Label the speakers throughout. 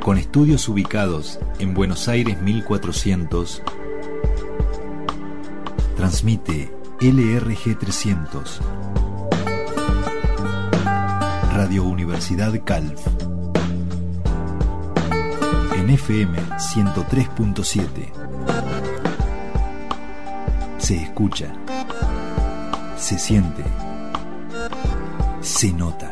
Speaker 1: Con estudios ubicados en Buenos Aires 1400, transmite LRG 300, Radio Universidad Calv, en FM 103.7. Se escucha, se siente, se nota.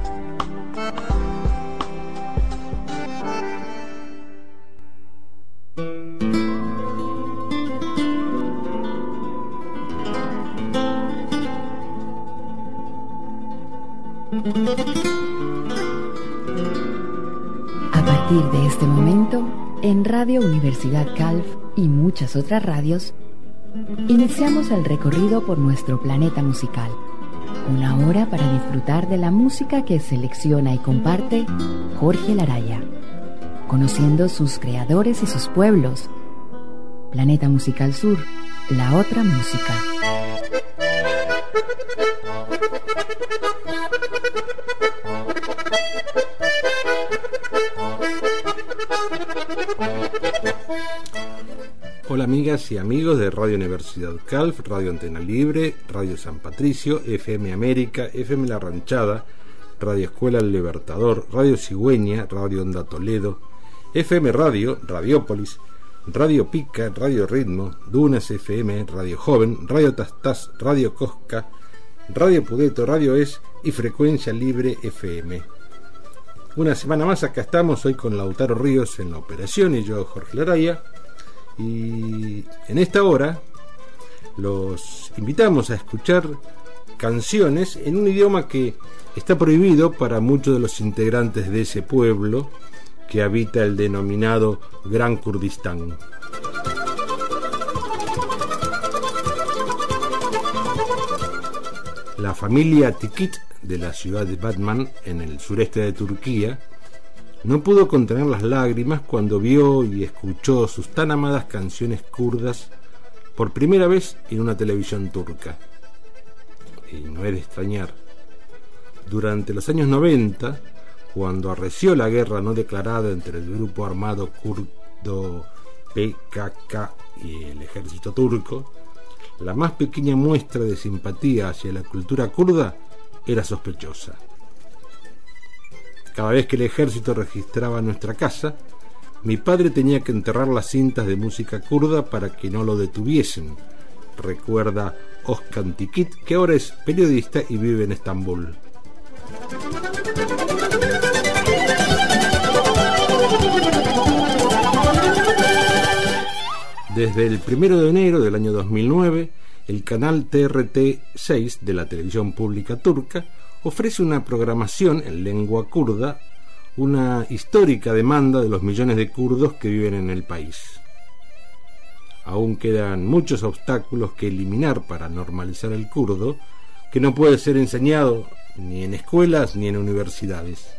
Speaker 2: A partir de este momento, en Radio Universidad Calv y muchas otras radios, iniciamos el recorrido por nuestro planeta musical. Una hora para disfrutar de la música que selecciona y comparte Jorge Laraya, conociendo sus creadores y sus pueblos. Planeta Musical Sur, la otra música.
Speaker 3: Hola amigas y amigos de Radio Universidad Calv, Radio Antena Libre, Radio San Patricio, FM América, FM La Ranchada, Radio Escuela El Libertador, Radio Cigüeña, Radio Onda Toledo, FM Radio, Radiópolis, Radio Pica, Radio Ritmo, Dunas FM, Radio Joven, Radio Tastás, Radio Cosca, Radio Pudeto, Radio Es y Frecuencia Libre FM. Una semana más acá estamos, hoy con Lautaro Ríos en la operación y yo, Jorge Laraya. Y en esta hora los invitamos a escuchar canciones en un idioma que está prohibido para muchos de los integrantes de ese pueblo que habita el denominado Gran Kurdistán. La familia Tikit de la ciudad de Batman, en el sureste de Turquía, no pudo contener las lágrimas cuando vio y escuchó sus tan amadas canciones kurdas por primera vez en una televisión turca. Y no es de extrañar. Durante los años 90, cuando arreció la guerra no declarada entre el grupo armado kurdo PKK y el ejército turco, la más pequeña muestra de simpatía hacia la cultura kurda era sospechosa. Cada vez que el ejército registraba nuestra casa, mi padre tenía que enterrar las cintas de música kurda para que no lo detuviesen, recuerda Özkan Tikit, que ahora es periodista y vive en Estambul. Desde el 1 de enero del año 2009, el canal TRT6 de la televisión pública turca ofrece una programación en lengua kurda, una histórica demanda de los millones de kurdos que viven en el país. Aún quedan muchos obstáculos que eliminar para normalizar el kurdo, que no puede ser enseñado ni en escuelas ni en universidades.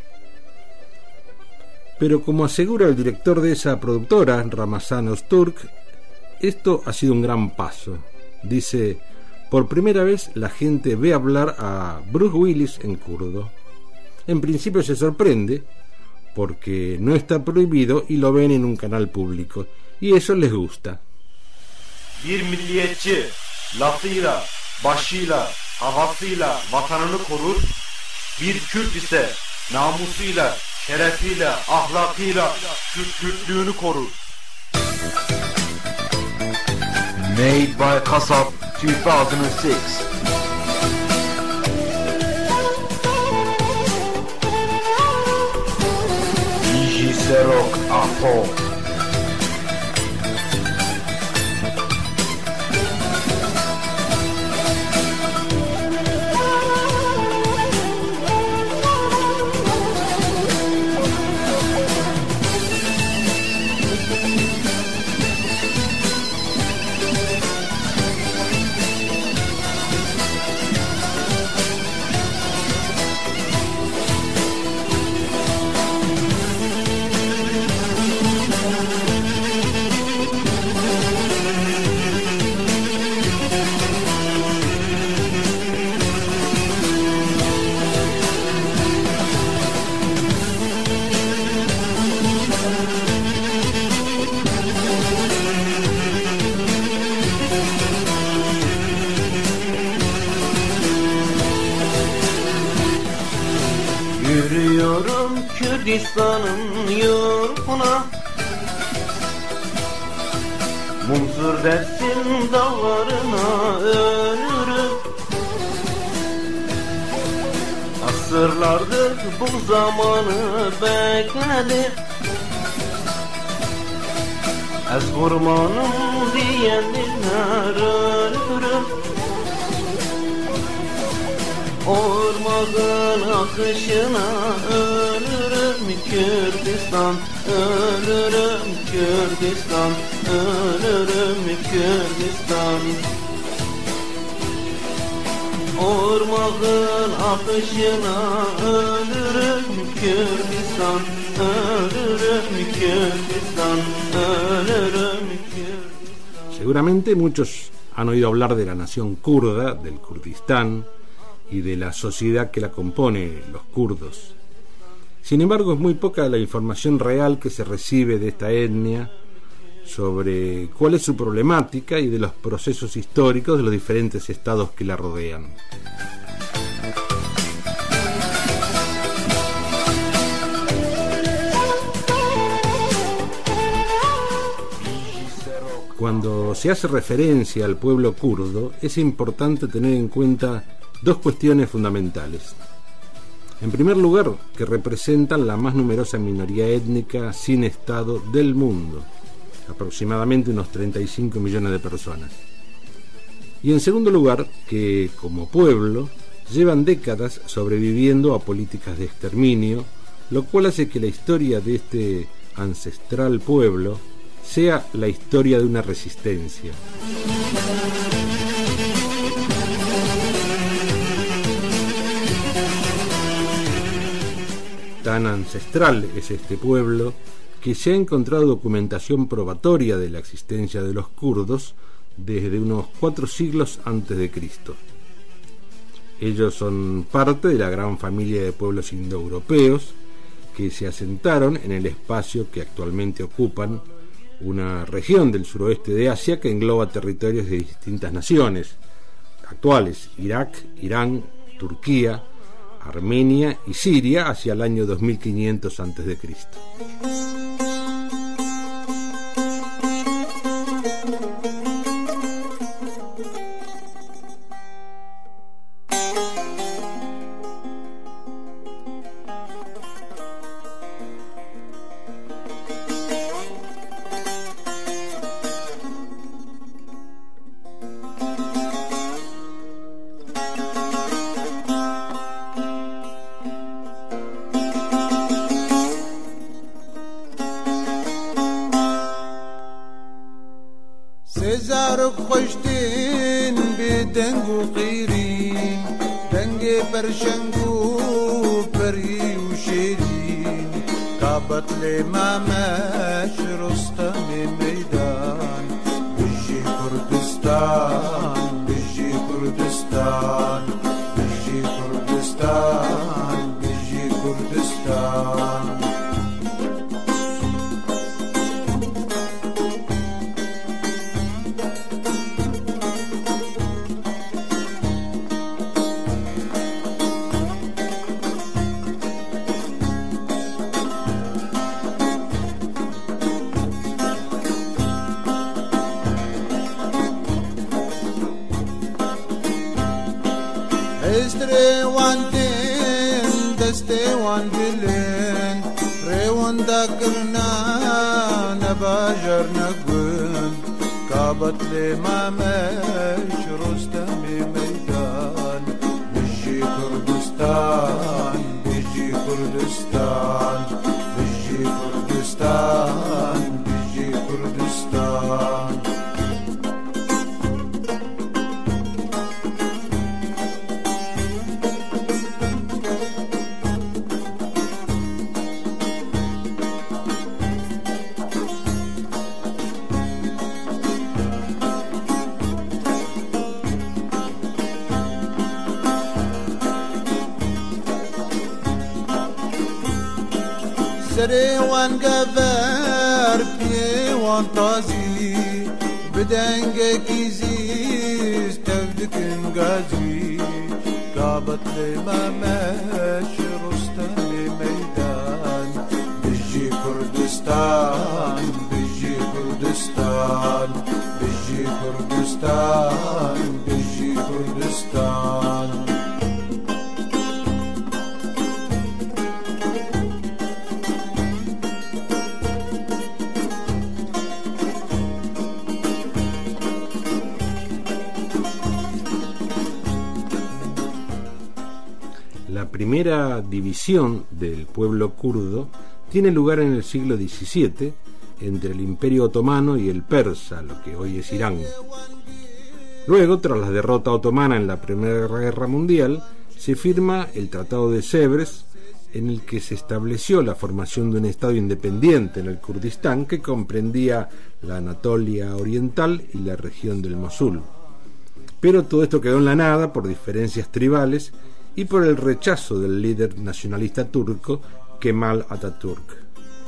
Speaker 3: Pero como asegura el director de esa productora, Ramazan Öztürk, esto ha sido un gran paso. Dice: por primera vez la gente ve hablar a Bruce Willis en kurdo. En principio se sorprende porque no está prohibido y lo ven en un canal público, y eso les gusta.
Speaker 4: Bir milliyetçi lafıyla, başıyla, havasıyla vatanını korur. Bir Kürt ise namusuyla, şerefiyle, ahlakıyla Kürtlüğünü korur. Made by Kasap 2006. DJ Serok Afo.
Speaker 5: Yürüyorum Kürdistan'ın yurtuna, Mumsur Dersim dağlarına ölürüm. Asırlardır bu zamanı bekledim, ez kurbanım diyenler ölürüm. Ormanın akışına ölürüm Kürdistan, ölürüm Kürdistan, ölürüm Kürdistan. Ormanın akışına ölürüm Kürdistan, ölürüm Kürdistan, ölürüm Kürdistan.
Speaker 3: Seguramente muchos han oído hablar de la nación kurda, del Kurdistán, y de la sociedad que la compone, los kurdos. Sin embargo, es muy poca la información real que se recibe de esta etnia sobre cuál es su problemática y de los procesos históricos de los diferentes estados que la rodean. Cuando se hace referencia al pueblo kurdo, es importante tener en cuenta dos cuestiones fundamentales. En primer lugar, que representan la más numerosa minoría étnica sin Estado del mundo, aproximadamente unos 35 millones de personas. Y en segundo lugar, que como pueblo llevan décadas sobreviviendo a políticas de exterminio, lo cual hace que la historia de este ancestral pueblo sea la historia de una resistencia. Tan ancestral es este pueblo que se ha encontrado documentación probatoria de la existencia de los kurdos desde unos 4 siglos antes de Cristo. Ellos son parte de la gran familia de pueblos indoeuropeos que se asentaron en el espacio que actualmente ocupan, una región del suroeste de Asia que engloba territorios de distintas naciones actuales: Irak, Irán, Turquía, Armenia y Siria hacia el año 2500 a.C.
Speaker 6: سزارك خوشتين بدنگو قيرين دنگي برشنگو بري وشيرين كابت لي ماماش رستم ميدان بجي كردستان بجي كردستان بجي كردستان بجي كردستان Rewandin, deste wandilin, rewanda kirna, nabajar nagun, kabat le mamesh, rustami meydan, biji Kurdistan, biji Kurdistan, biji Kurdistan, biji Kurdistan. سريوان قبر بيوان طازي بدنجك يزيز تبدك نقازي قابت لي ما ماشي رستمي
Speaker 3: primera división del pueblo kurdo tiene lugar en el siglo XVII entre el Imperio Otomano y el Persa, lo que hoy es Irán. Luego, tras la derrota otomana en la Primera Guerra Mundial, se firma el Tratado de Sèvres, en el que se estableció la formación de un estado independiente en el Kurdistán que comprendía la Anatolia Oriental y la región del Mosul. Pero todo esto quedó en la nada por diferencias tribales y por el rechazo del líder nacionalista turco Kemal Atatürk.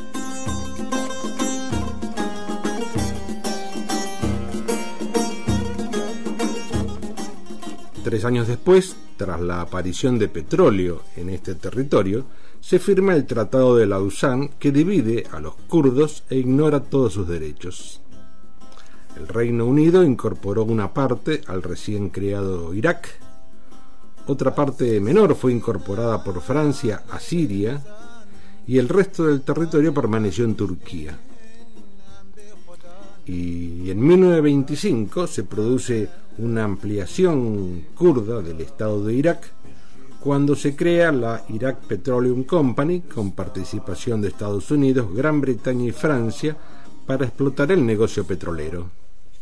Speaker 3: Tres años después, tras la aparición de petróleo en este territorio, se firma el Tratado de Lausana, que divide a los kurdos e ignora todos sus derechos. El Reino Unido incorporó una parte al recién creado Irak. Otra parte menor fue incorporada por Francia a Siria y el resto del territorio permaneció en Turquía. Y en 1925 se produce una ampliación kurda del Estado de Irak cuando se crea la Iraq Petroleum Company con participación de Estados Unidos, Gran Bretaña y Francia para explotar el negocio petrolero.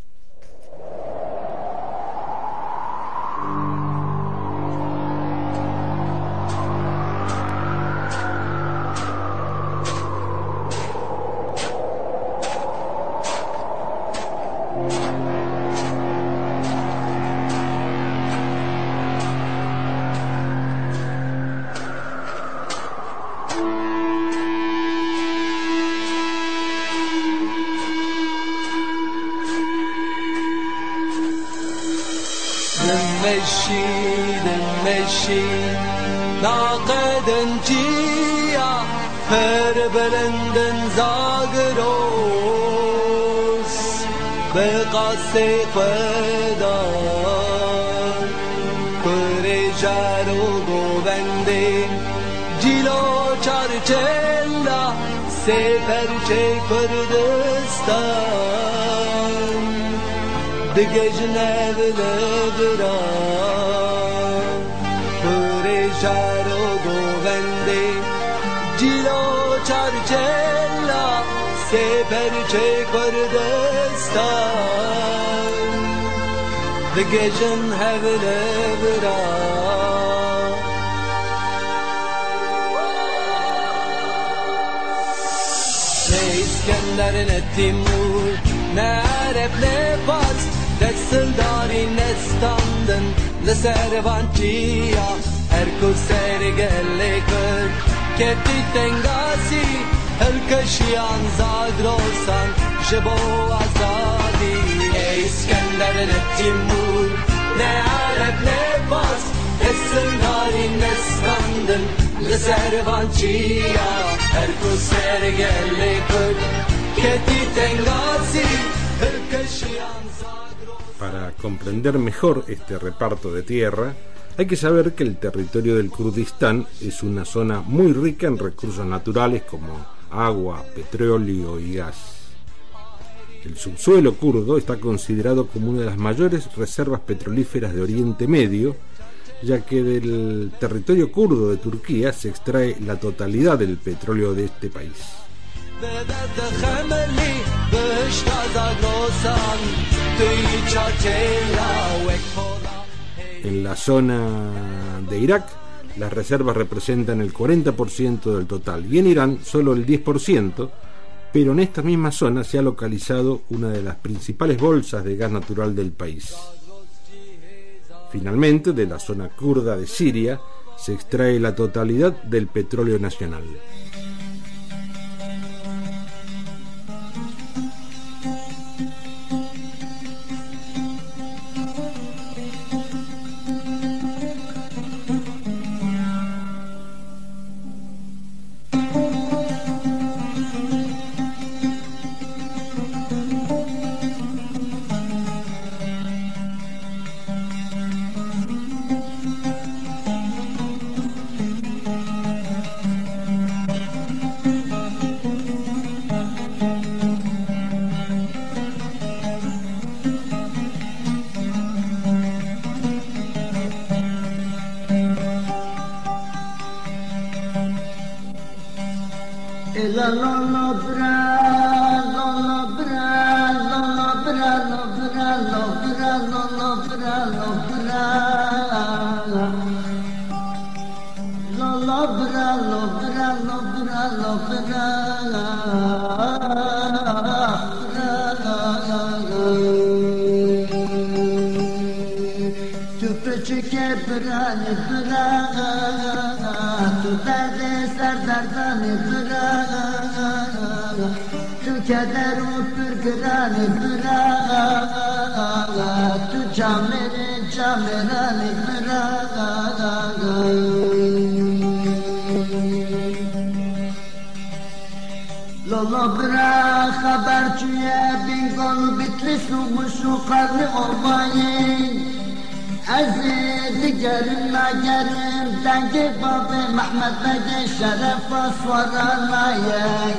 Speaker 5: دمشي ناقدن جيا هربلندن زاغروس بقاسي قدار پرجارو گوونده جیلو چارچلا سپرچه کردستان دگجنه بدبران پرجارو گوونده جیلو چارچلا سپرچه کردستان دگجنه بدبران İskender'in Timur Nerep ne bas Desildari nestandın Leservantiya Erkul sergelle kır Keti tengasi Herkeşiyan zagrosan Jebo azadi İskender'in Timur Nerep ne bas Desildari nestandın Leservantiya Erkul sergelle kır Keti tengasi Herkeşiyan
Speaker 3: Para comprender mejor este reparto de tierra, hay que saber que el territorio del Kurdistán es una zona muy rica en recursos naturales como agua, petróleo y gas. El subsuelo kurdo está considerado como una de las mayores reservas petrolíferas de Oriente Medio, ya que del territorio kurdo de Turquía se extrae la totalidad del petróleo de este país. En la zona de Irak, las reservas representan el 40% del total y en Irán solo el 10%, pero en esta misma zona se ha localizado una de las principales bolsas de gas natural del país. Finalmente, de la zona kurda de Siria se extrae la totalidad del petróleo nacional.
Speaker 7: إلا لولا برا لولا برا لولا برا لولا برا لولا برا لولا برا لولا برا لولا Küçüke bırani bıra, tu derde serdardani bıra, tu kederu pürgürani bıra, tu camerani bıra. Lolo bıra haberciye bin gol bitlis umuşu karnı olmayın. عزيز جرم ما جرم تنجي بابي محمد بجي شرف أصور المايين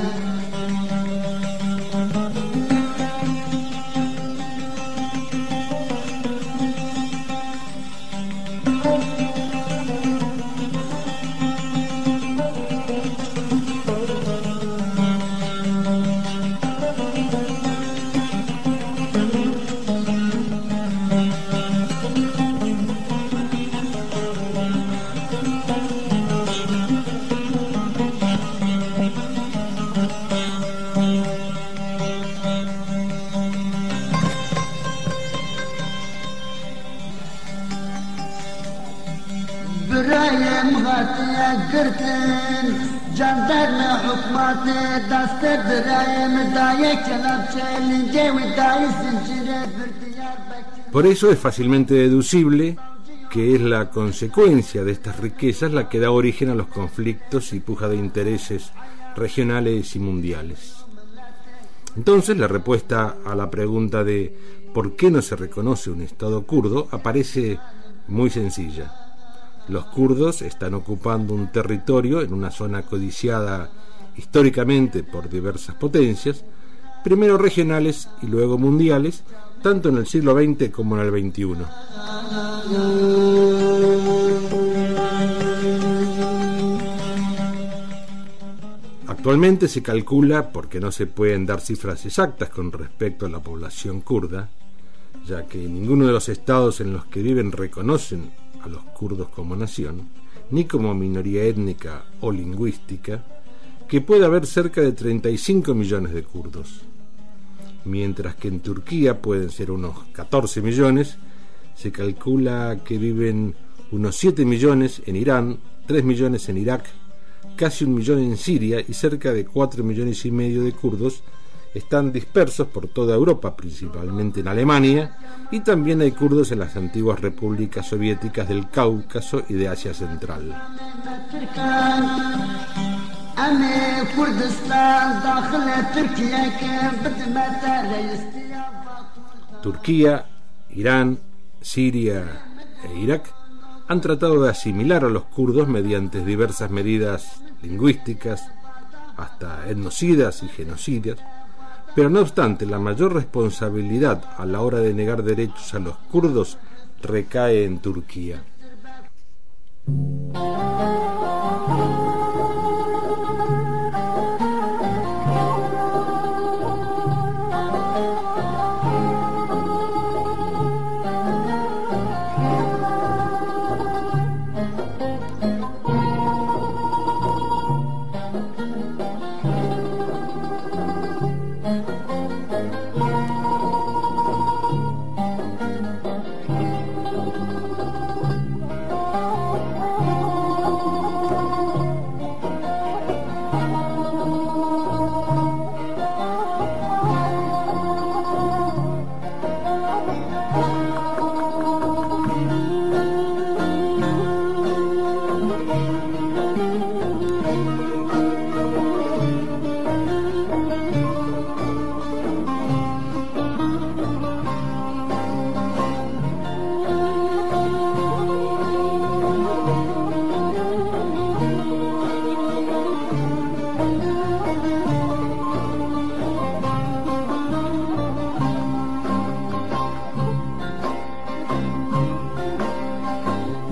Speaker 7: برايم غاتيا قرتن جندرنا حكماتي دست برايم دايا كلاب چلنجي وداي سنجري برديار بكي.
Speaker 3: Por eso es fácilmente deducible que es la consecuencia de estas riquezas la que da origen a los conflictos y puja de intereses regionales y mundiales. Entonces, la respuesta a la pregunta de ¿por qué no se reconoce un Estado kurdo? Aparece muy sencilla. Los kurdos están ocupando un territorio en una zona codiciada históricamente por diversas potencias, primero regionales y luego mundiales, tanto en el siglo XX como en el XXI. Actualmente se calcula, porque no se pueden dar cifras exactas con respecto a la población kurda, ya que ninguno de los estados en los que viven reconocen a los kurdos como nación, ni como minoría étnica o lingüística, que puede haber cerca de 35 millones de kurdos. Mientras que en Turquía pueden ser unos 14 millones, se calcula que viven unos 7 millones en Irán, 3 millones en Irak, casi 1 millón en Siria y cerca de 4 millones y medio de kurdos están dispersos por toda Europa, principalmente en Alemania, y también hay kurdos en las antiguas repúblicas soviéticas del Cáucaso y de Asia Central. Turquía, Irán, Siria e Irak han tratado de asimilar a los kurdos mediante diversas medidas lingüísticas, hasta etnocidas y genocidas, pero no obstante, la mayor responsabilidad a la hora de negar derechos a los kurdos recae en Turquía.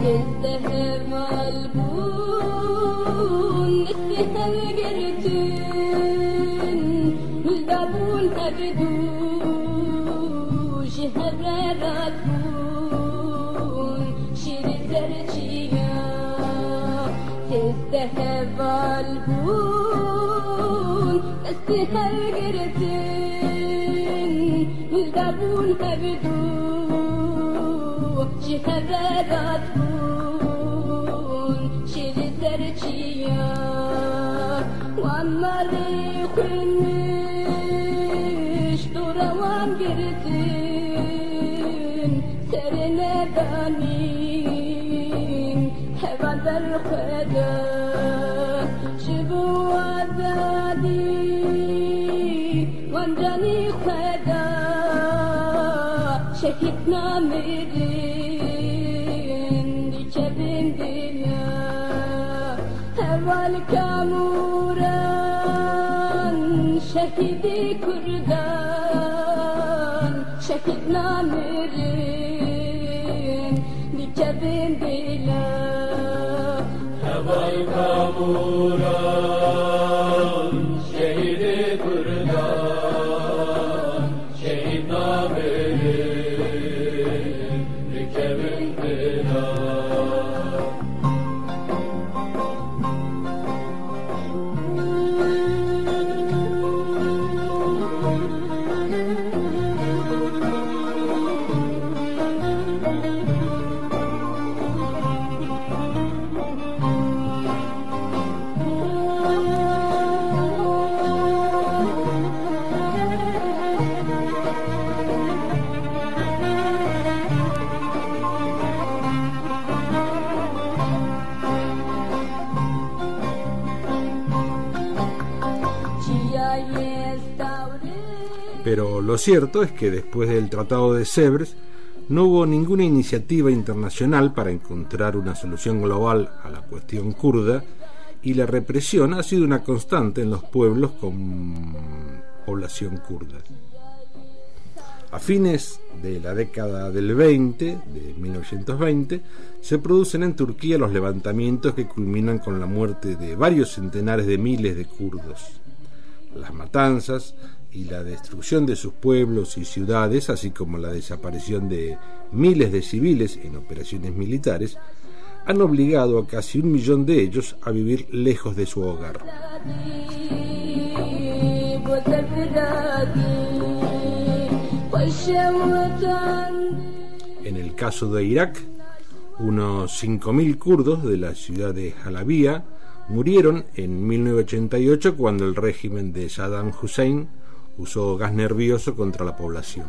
Speaker 8: الزهر ملبون نسيت القرتين سهر گردن دبون هبدو جهبرات بون شیر سرچیا واملی خونش دوروان گردن سرنه دانیم هوان در خدا شبو آزادی وانجانی خدا شهید نامیرین دیچه بندینا هوال کاموران شهیدی کردان شهید نامیرین دیچه بندینا هوال کاموران شهیدی کردان شهید نامیرین دیچه بندینا
Speaker 3: Pero lo cierto es que después del Tratado de Sèvres no hubo ninguna iniciativa internacional para encontrar una solución global a la cuestión kurda y la represión ha sido una constante en los pueblos con población kurda. A fines de la década del 20, de 1920, se producen en Turquía los levantamientos que culminan con la muerte de varios centenares de miles de kurdos. Las matanzas y la destrucción de sus pueblos y ciudades, así como la desaparición de miles de civiles en operaciones militares, han obligado a casi 1 millón de ellos a vivir lejos de su hogar. En el caso de Irak, unos 5.000 kurdos de la ciudad de Halabia murieron en 1988 cuando el régimen de Saddam Hussein usó gas nervioso contra la población.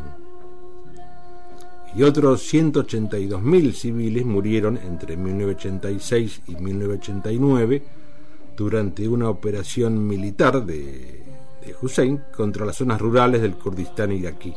Speaker 3: Y otros 182.000 civiles murieron entre 1986 y 1989 durante una operación militar de Hussein contra las zonas rurales del Kurdistán iraquí.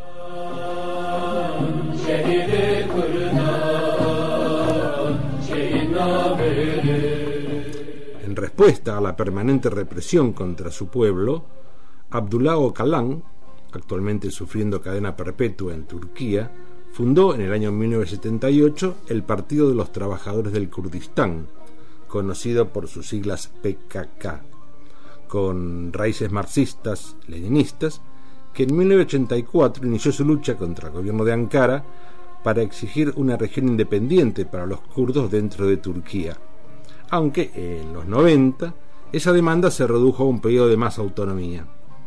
Speaker 3: En respuesta a la permanente represión contra su pueblo, Abdullah Öcalan, actualmente sufriendo cadena perpetua en Turquía, fundó en el año 1978 el Partido de los Trabajadores del Kurdistán, conocido por sus siglas PKK, con raíces marxistas-leninistas, que en 1984 inició su lucha contra el gobierno de Ankara para exigir una región independiente para los kurdos dentro de Turquía, aunque en los 90 esa demanda se redujo a un periodo de más autonomía.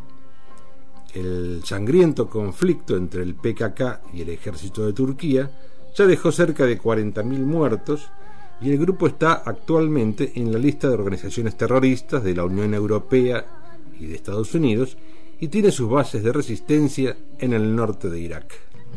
Speaker 3: El sangriento conflicto entre el PKK y el ejército de Turquía ya dejó cerca de 40.000 muertos y el grupo está actualmente en la lista de organizaciones terroristas de la Unión Europea y de Estados Unidos y tiene sus bases de resistencia en el norte de Irak.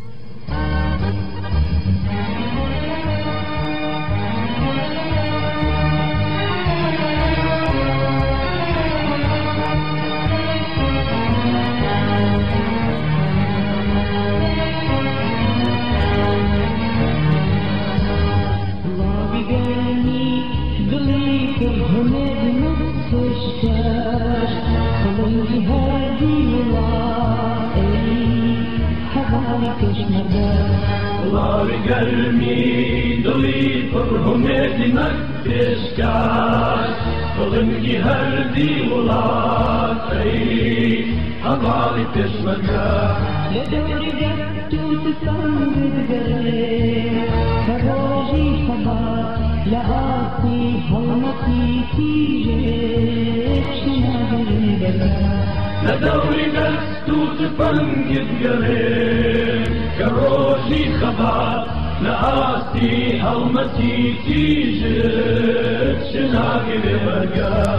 Speaker 5: Gelmi doli hürmetine iskar Kılın ki her divulat ey Havali pesmaka Ledoride tutusan gıdgare Karoji sabah Laati halmati tije Şinadın bela لدوري دستوت فنجد قريب كروجي خبر لآستي هلمتي تيجت شناقي برقا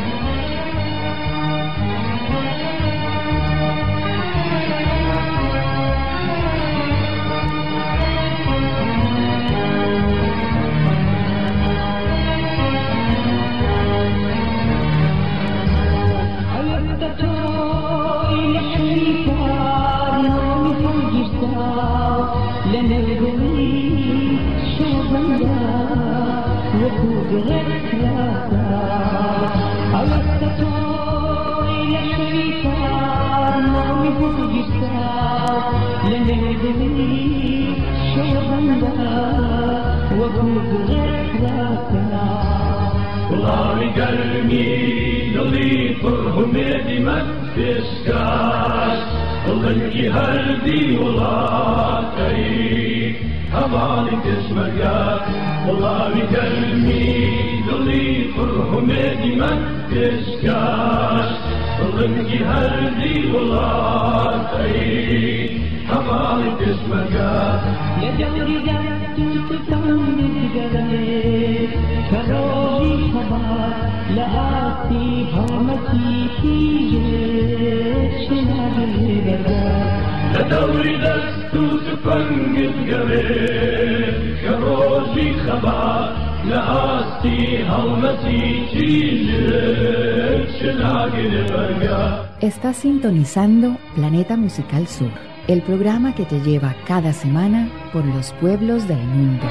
Speaker 5: والله قلبي يلي فرهم يدي ما تسكاش ظلمكي هردي والله تريك همالي تسمقاك والله قلبي يلي فرهم يدي ما تسكاش ظلمكي هردي والله تريك همالي تسمقاك
Speaker 9: يا دوري دستوت فنجد قريب كروجي خبر لآستي هلمتي تيجت شناقي برقا
Speaker 5: لدوري دستوت فنجد قريب كروجي خبر لآستي هلمتي تيجت شناقي برقا.
Speaker 2: Estás sintonizando Planeta Musical Sur, el programa que te lleva cada semana por los pueblos del mundo.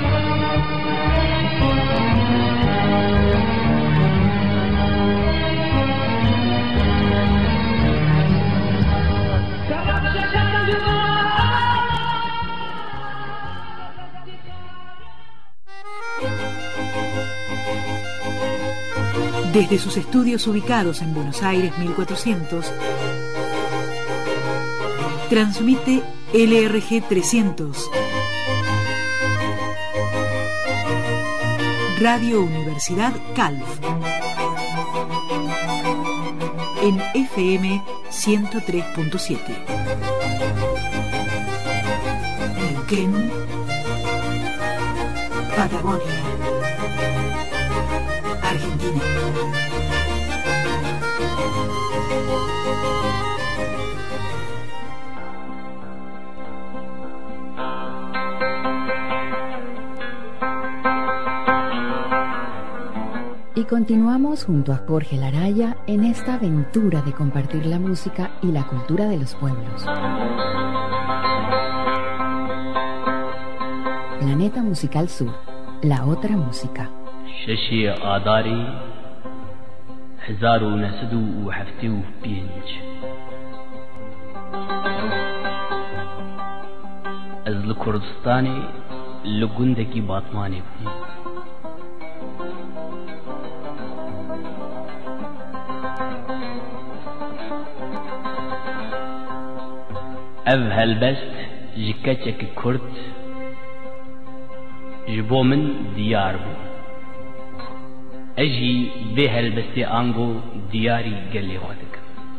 Speaker 10: Desde sus estudios ubicados en Buenos Aires 1400, transmite LRG 300, Radio Universidad Calf, en FM 103.7. Neuquén, Patagonia, Argentina.
Speaker 2: Y continuamos junto a Jorge Laraya en esta aventura de compartir la música y la cultura de los pueblos. Planeta Musical Sur, la otra música.
Speaker 11: ششي آداري 1975 از لكردستاني لگندكي باطماني بكم اف هلبست جكتشك كرد جبو من ديار بو اجي بهلبستي انغو دياري قلي ودك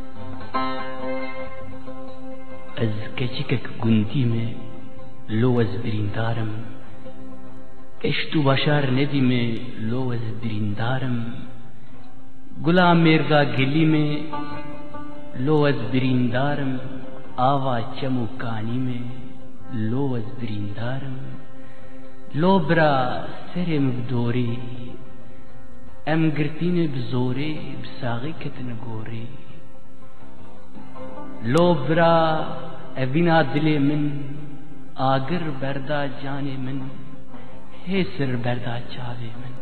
Speaker 11: از كتشكك قنديمه لوز بريندارم اشتو بشار نديمه لوز بريندارم گلا ميرغا گليمه لوز بريندارم آوا چمو کانی میں لوز بریندارم لوبرا سرم بدوری ام گرتین بزوری بساغی کتن گوری لوبرا اوینا دل من آگر بردا جان من ہے سر بردا چاوی من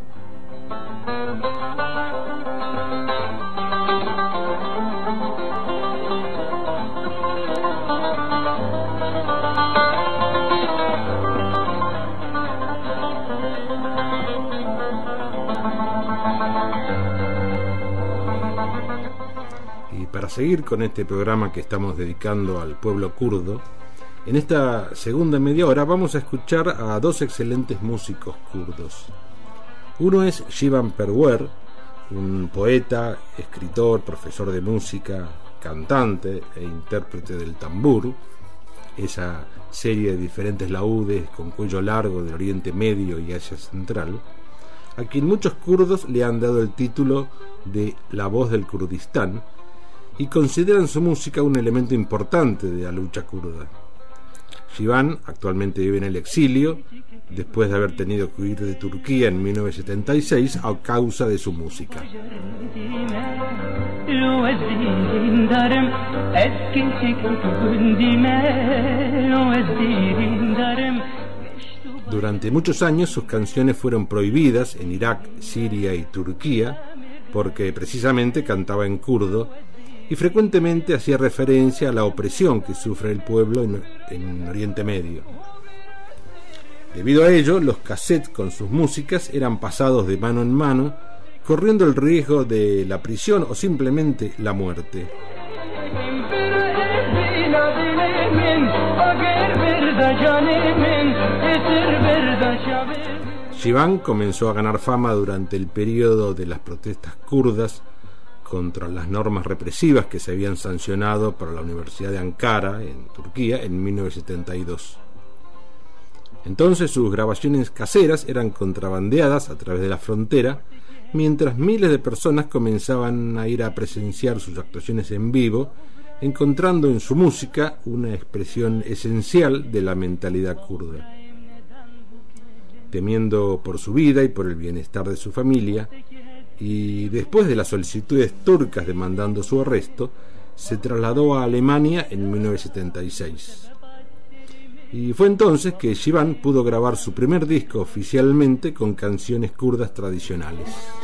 Speaker 3: Para seguir con este programa que estamos dedicando al pueblo kurdo, en esta segunda media hora vamos a escuchar a dos excelentes músicos kurdos. Uno es Shivan Perver, un poeta, escritor, profesor de música, cantante e intérprete del tambur, esa serie de diferentes laúdes con cuello largo del Oriente Medio y Asia Central, a quien muchos kurdos le han dado el título de la voz del Kurdistán y consideran su música un elemento importante de la lucha kurda. Şivan actualmente vive en el exilio después de haber tenido que huir de Turquía en 1976 a causa de su música. Durante muchos años sus canciones fueron prohibidas en Irak, Siria y Turquía porque precisamente cantaba en kurdo y frecuentemente hacía referencia a la opresión que sufre el pueblo en Oriente Medio. Debido a ello, los cassettes con sus músicas eran pasados de mano en mano, corriendo el riesgo de la prisión o simplemente la muerte. Şivan comenzó a ganar fama durante el periodo de las protestas kurdas contra las normas represivas que se habían sancionado para la Universidad de Ankara, en Turquía, en 1972. Entonces sus grabaciones caseras eran contrabandeadas a través de la frontera, mientras miles de personas comenzaban a ir a presenciar sus actuaciones en vivo, encontrando en su música una expresión esencial de la mentalidad kurda. Temiendo por su vida y por el bienestar de su familia, y después de las solicitudes turcas demandando su arresto, se trasladó a Alemania en 1976. Y fue entonces que Şivan pudo grabar su primer disco oficialmente con canciones kurdas tradicionales.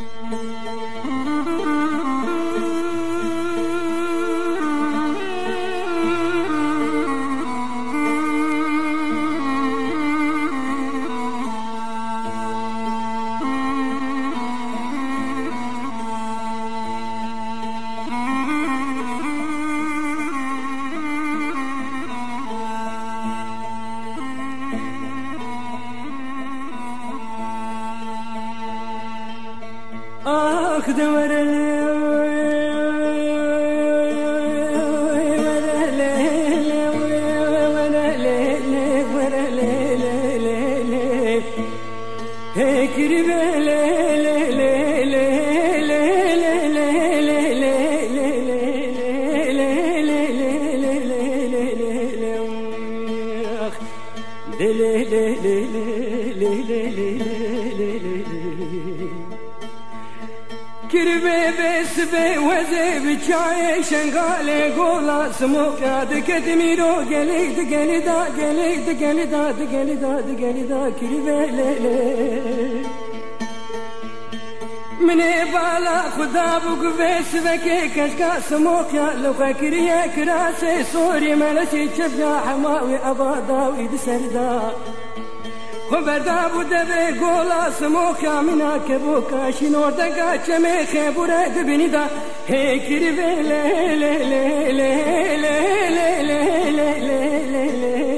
Speaker 12: مني بالا خدا بقبس ذكي كشكا سموكيا لو فكريا كراسي سوري ملسي شفنا حماوي أبادا ويد سردا خبردا بودا بقولا سموكيا منا كبوكا شنور دقا چمي خبورا دبنيدا هيكري بلي لي لي لي لي لي لي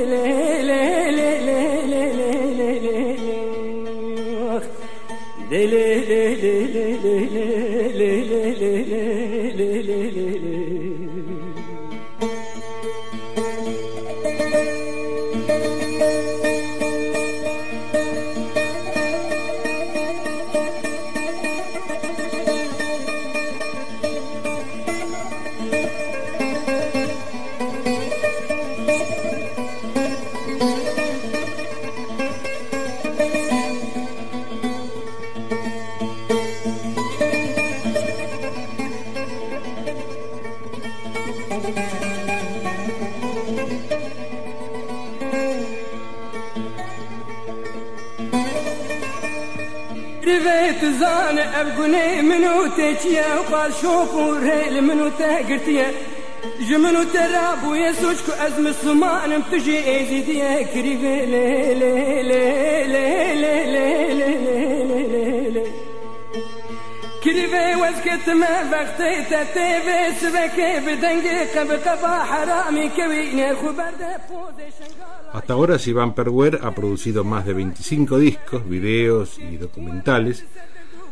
Speaker 12: زان أبقني منو تيجيا وقال شوفوا ريل منو تاقرتيا جمنو ترابو يسوشكو أزم الصمان بتجي ايزيديا كريبي لي لي لي لي لي لي لي كريبي وزكت ما بغتي تتيبي سبكي بدنجي قبقبا حرامي كويني خبرده فوزي شنغال.
Speaker 3: Hasta ahora Şivan Perver ha producido más de 25 discos, videos y documentales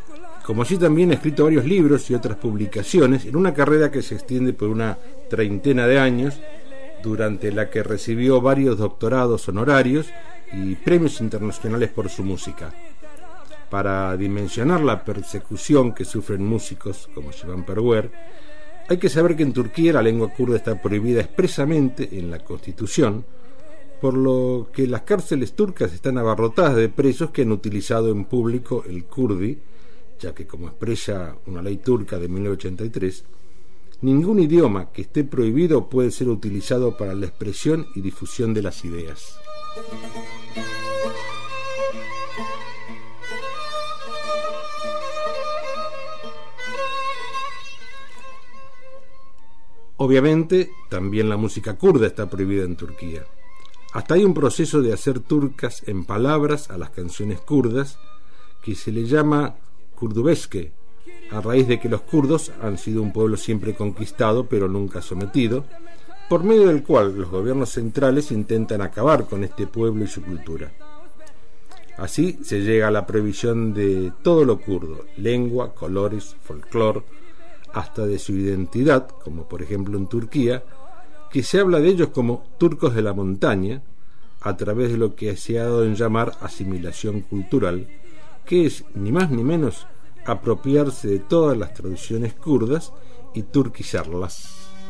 Speaker 3: como así también ha escrito varios libros y otras publicaciones en una carrera que se extiende por una treintena de años, durante la que recibió varios doctorados honorarios y premios internacionales por su música. Para dimensionar la persecución que sufren músicos como Şevan Perver, hay que saber que en Turquía la lengua kurda está prohibida expresamente en la Constitución, por lo que las cárceles turcas están abarrotadas de presos que han utilizado en público el kurdi, ya que, como expresa una ley turca de 1983, ningún idioma que esté prohibido puede ser utilizado para la expresión y difusión de las ideas. Obviamente, también la música kurda está prohibida en Turquía. Hasta hay un proceso de hacer turcas en palabras a las canciones kurdas que se le llama kurdubeske, a raíz de que los kurdos han sido un pueblo siempre conquistado pero nunca sometido, por medio del cual los gobiernos centrales intentan acabar con este pueblo y su cultura. Así se llega a la prohibición de todo lo kurdo, lengua, colores, folclore, hasta de su identidad, como por ejemplo en Turquía, que se habla de ellos como turcos de la montaña, a través de lo que se ha dado en llamar asimilación cultural, que es ni más ni menos apropiarse de todas las tradiciones kurdas y turquizarlas.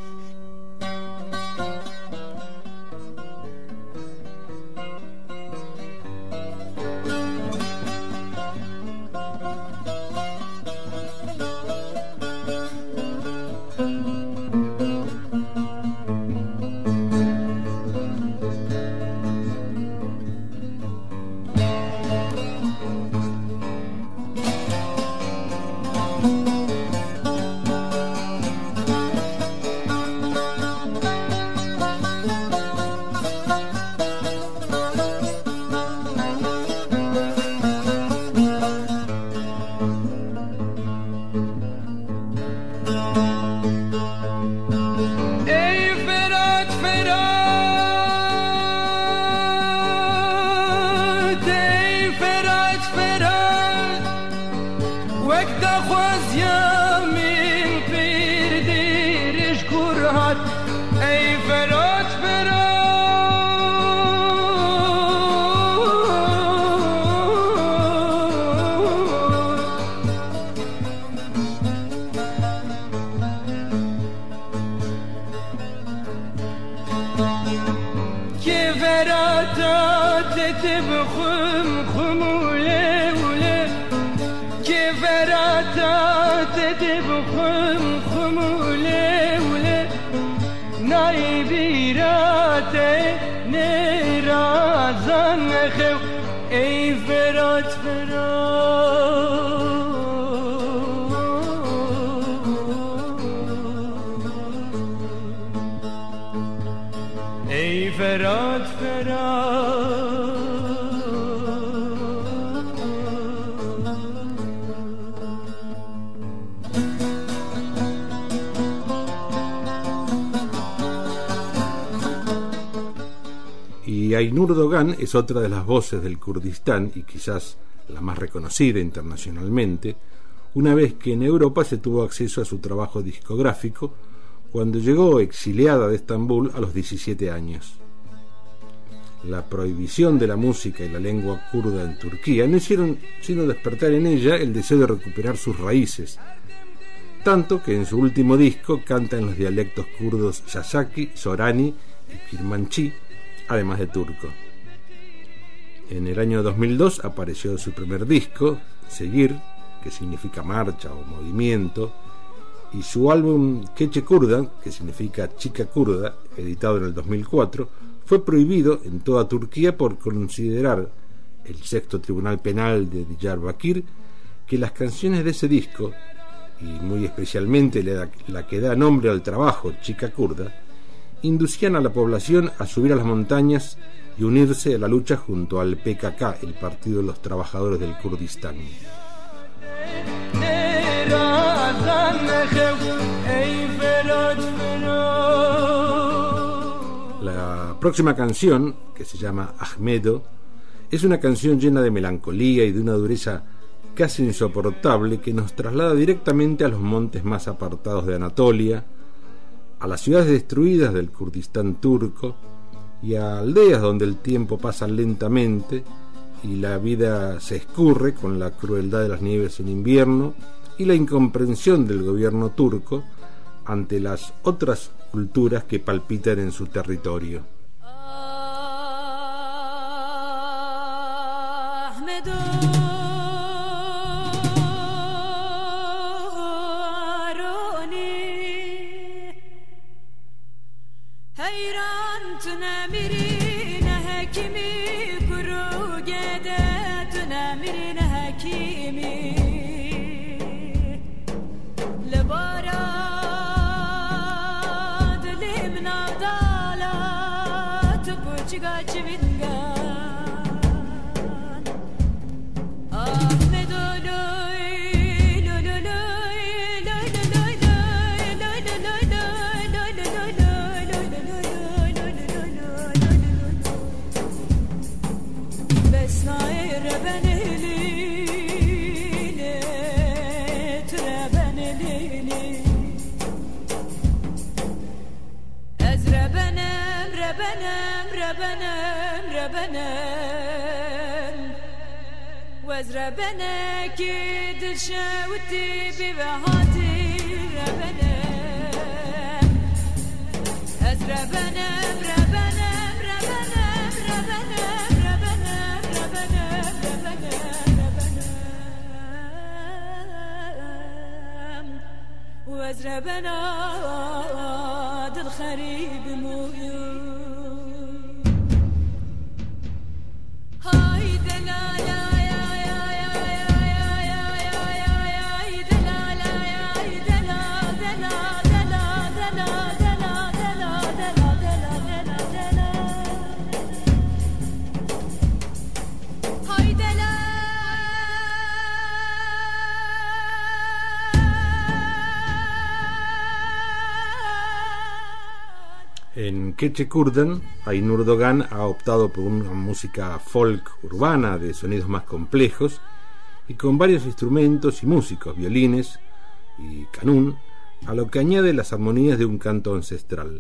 Speaker 3: Y Aynur Doğan es otra de las voces del Kurdistán y quizás la más reconocida internacionalmente, una vez que en Europa se tuvo acceso a su trabajo discográfico cuando llegó exiliada de Estambul a los 17 años. La prohibición de la música y la lengua kurda en Turquía no hicieron sino despertar en ella el deseo de recuperar sus raíces, tanto que en su último disco canta en los dialectos kurdos Yasaki, Sorani y Kirmanchi, además de turco. En el año 2002 apareció su primer disco, Seguir, que significa marcha o movimiento, y su álbum Keçe Kurda, que significa chica kurda, editado en el 2004, fue prohibido en toda Turquía por considerar el sexto tribunal penal de Diyarbakir que las canciones de ese disco, y muy especialmente la que da nombre al trabajo, Chica Kurda, inducían a la población a subir a las montañas y unirse a la lucha junto al PKK, el Partido de los Trabajadores del Kurdistán. La próxima canción, que se llama Ahmedo, es una canción llena de melancolía y de una dureza casi insoportable que nos traslada directamente a los montes más apartados de Anatolia, a las ciudades destruidas del Kurdistán turco y a aldeas donde el tiempo pasa lentamente y la vida se escurre con la crueldad de las nieves en invierno y la incomprensión del gobierno turco ante las otras culturas que palpitan en su territorio.
Speaker 13: ربنا كيد شاوتي ببهاتي ربنا ربنا ربنا ربنا ربنا ربنا ربنا ربنا ربنا دل خريب مويو هاي دلالا
Speaker 3: En Keçe Kurdan, Aynur Doğan ha optado por una música folk urbana de sonidos más complejos y con varios instrumentos y músicos, violines y kanun, a lo que añade las armonías de un canto ancestral.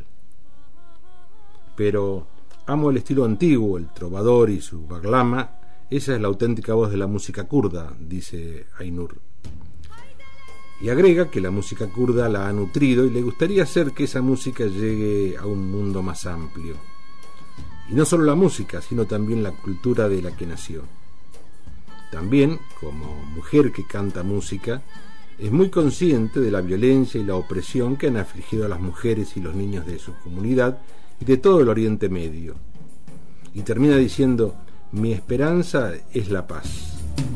Speaker 3: Pero amo el estilo antiguo, el trovador y su baglama, esa es la auténtica voz de la música kurda, dice Aynur. Y agrega que la música kurda la ha nutrido y le gustaría hacer que esa música llegue a un mundo más amplio. Y no solo la música, sino también la cultura de la que nació. También, como mujer que canta música, es muy consciente de la violencia y la opresión que han afligido a las mujeres y los niños de su comunidad y de todo el Oriente Medio. Y termina diciendo: mi esperanza es la paz.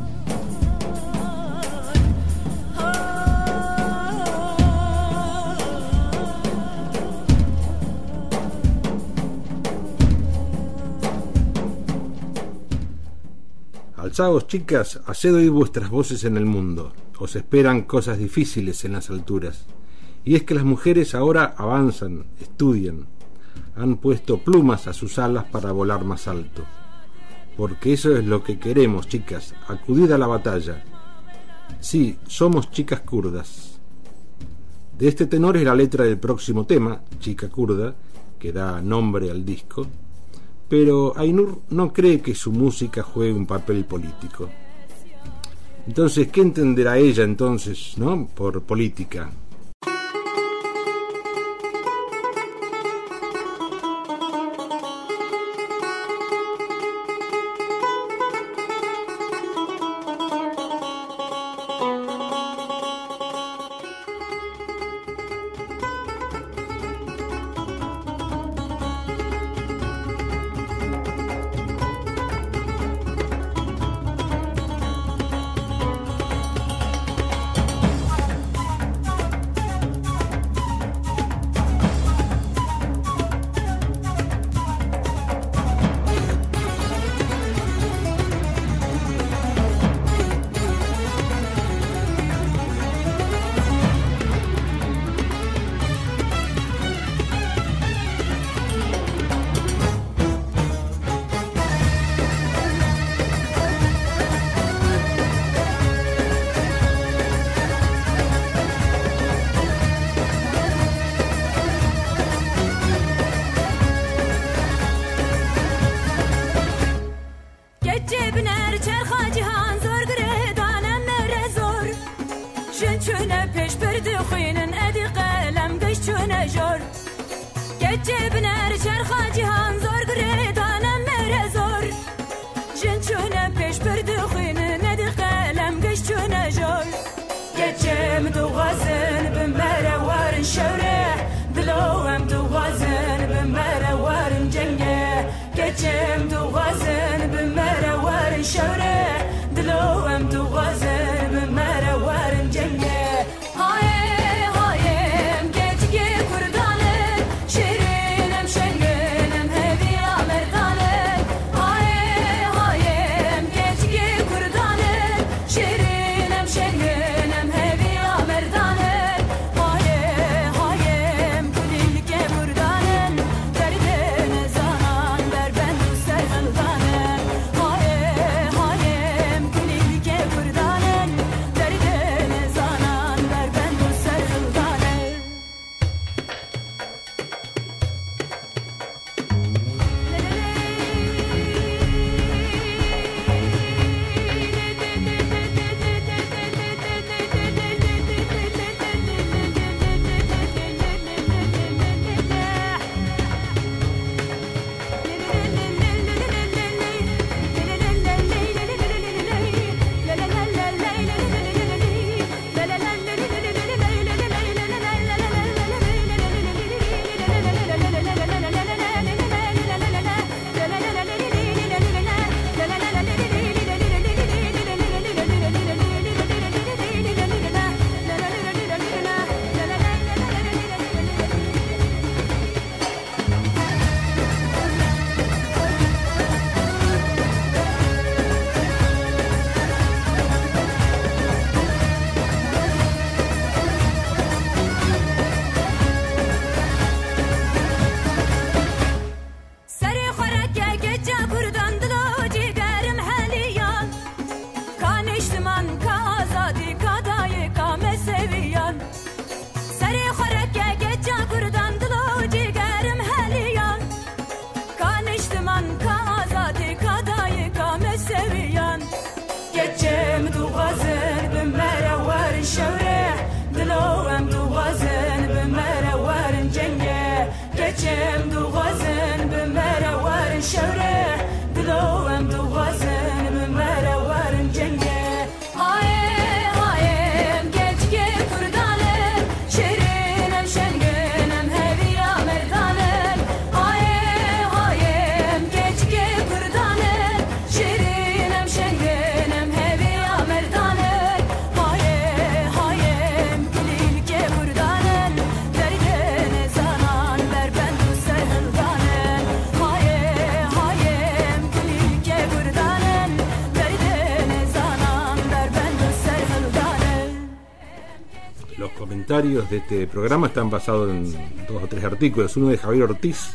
Speaker 3: Alzaos, chicas, haced oír vuestras voces en el mundo. Os esperan cosas difíciles en las alturas. Y es que las mujeres ahora avanzan, estudian, han puesto plumas a sus alas para volar más alto. Porque eso es lo que queremos, chicas, acudid a la batalla. Sí, somos chicas kurdas. De este tenor es la letra del próximo tema, Chica Kurda, que da nombre al disco. Pero Aynur no cree que su música juegue un papel político. Entonces, ¿qué entenderá ella entonces, no, por política?
Speaker 13: گچه بنر چرخا جهان زور گریدانم مره زور جن چونه پیش بردخینه ندی قلم گش چونه جور گچه مدوغازن بمره وارن شوره دلوهم دوغازن بمره وارن جنگه گچه مدوغازن بمره وارن شوره دلوهم دوغازن بمره وارن جنگه
Speaker 3: De este programa están basados en 2 o 3 artículos, uno de Javier Ortiz,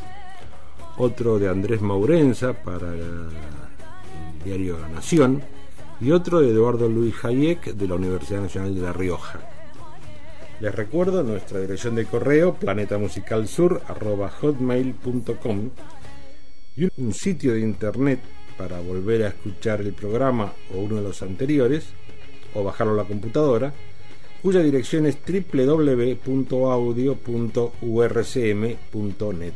Speaker 3: otro de Andrés Maurenza para el diario La Nación y otro de Eduardo Luis Hayek de la Universidad Nacional de La Rioja. Les recuerdo nuestra dirección de correo planetamusicalsur@hotmail.com y un sitio de internet para volver a escuchar el programa o uno de los anteriores o bajarlo a la computadora, cuya dirección es www.audio.urcm.net.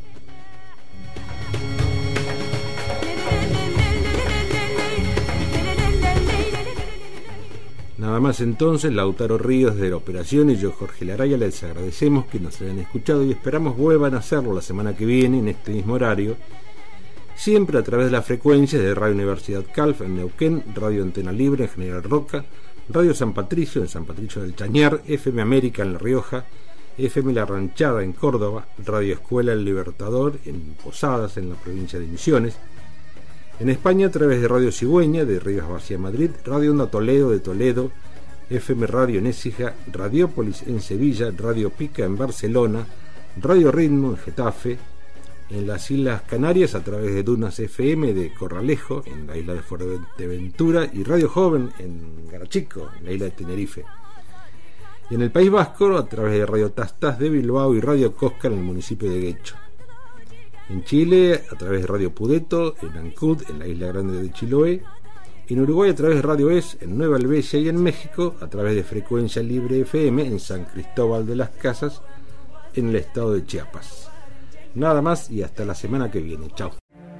Speaker 3: Nada más entonces, Lautaro Ríos de la operación y yo, Jorge Laraya, les agradecemos que nos hayan escuchado y esperamos vuelvan a hacerlo la semana que viene en este mismo horario, siempre a través de las frecuencias de Radio Universidad Calf en Neuquén, Radio Antena Libre en General Roca, Radio San Patricio en San Patricio del Chañar, FM América en La Rioja, FM La Ranchada en Córdoba, Radio Escuela El Libertador en Posadas en la provincia de Misiones, en España a través de Radio Cigüeña de Rivas Vacia Madrid, Radio Onda Toledo de Toledo, FM Radio en Écija, Radiópolis en Sevilla, Radio Pica en Barcelona, Radio Ritmo en Getafe, en las Islas Canarias a través de Dunas FM de Corralejo, en la isla de Fuerteventura, y Radio Joven en Garachico, en la isla de Tenerife. Y en el País Vasco a través de Radio Tastas de Bilbao y Radio Cosca en el municipio de Guecho. En Chile a través de Radio Pudeto, en Ancud, en la isla grande de Chiloé. En Uruguay a través de Radio Es, en Nueva Helvecia, y en México a través de Frecuencia Libre FM en San Cristóbal de las Casas, en el estado de Chiapas. Nada más y hasta la semana que viene. Chao.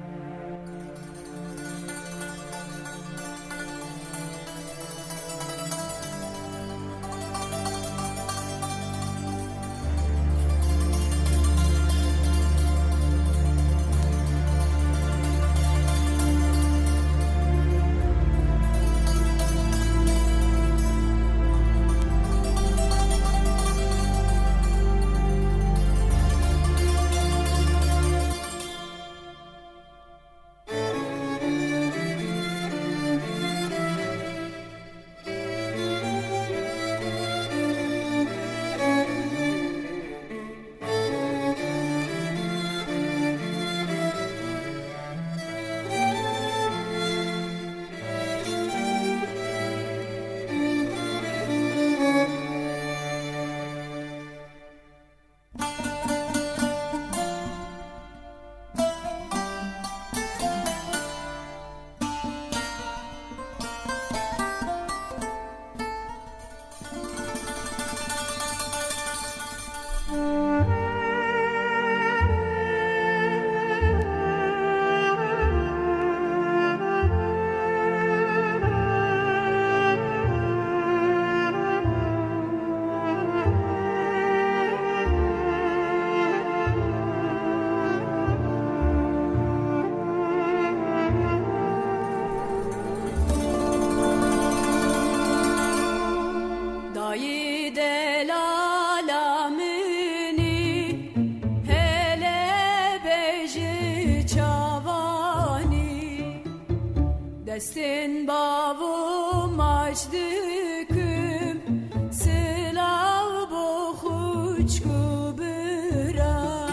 Speaker 13: Destin bavum açdıkım Sılav bu huçku bıra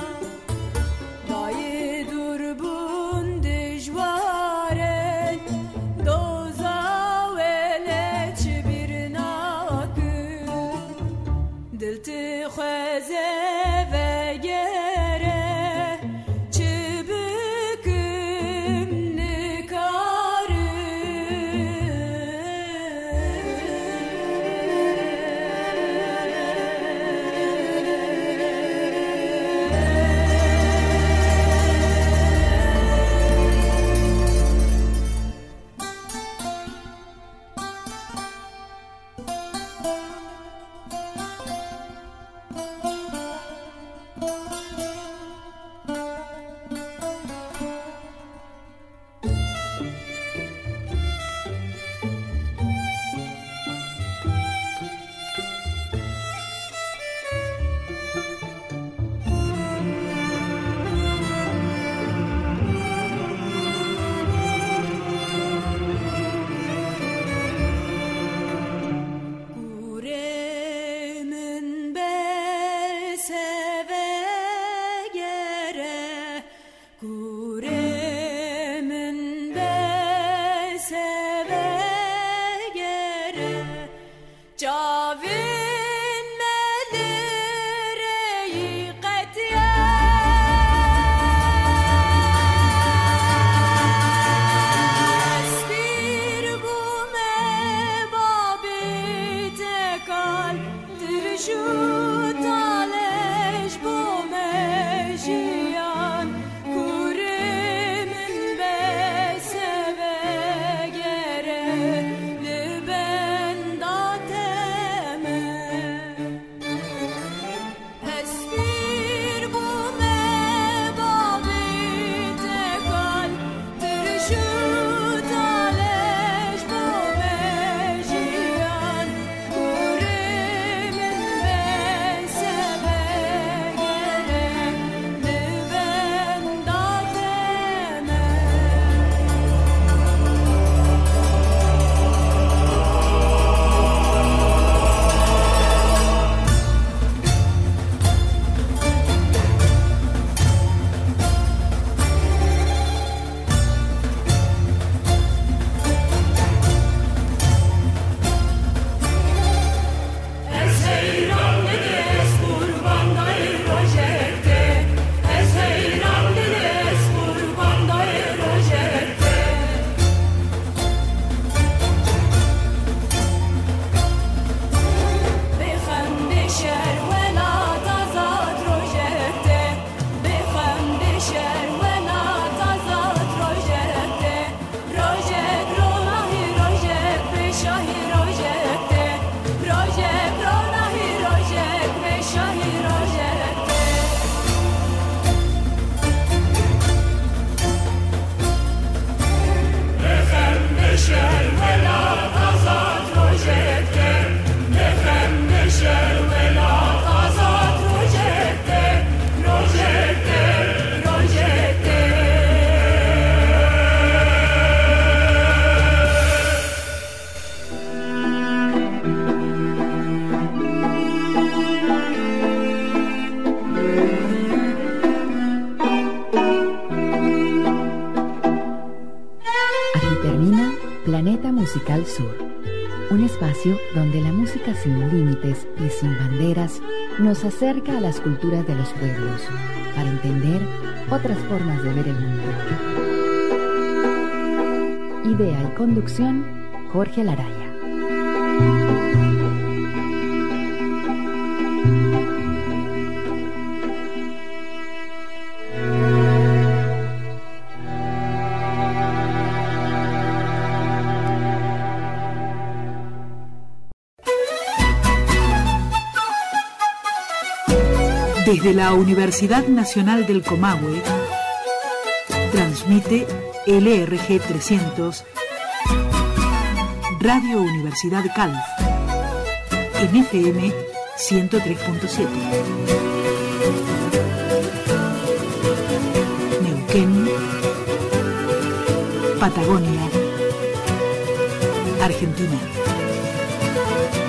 Speaker 13: Dayı durbun dijvaren Doza veleç bir nakı Dilti khweze ve gere
Speaker 2: al Sur, un espacio donde la música sin límites y sin banderas nos acerca a las culturas de los pueblos para entender otras formas de ver el mundo. Idea y conducción, Jorge Laraya.
Speaker 10: Desde la Universidad Nacional del Comahue, transmite LRG 300, Radio Universidad Calf, en FM 103.7. Neuquén, Patagonia, Argentina.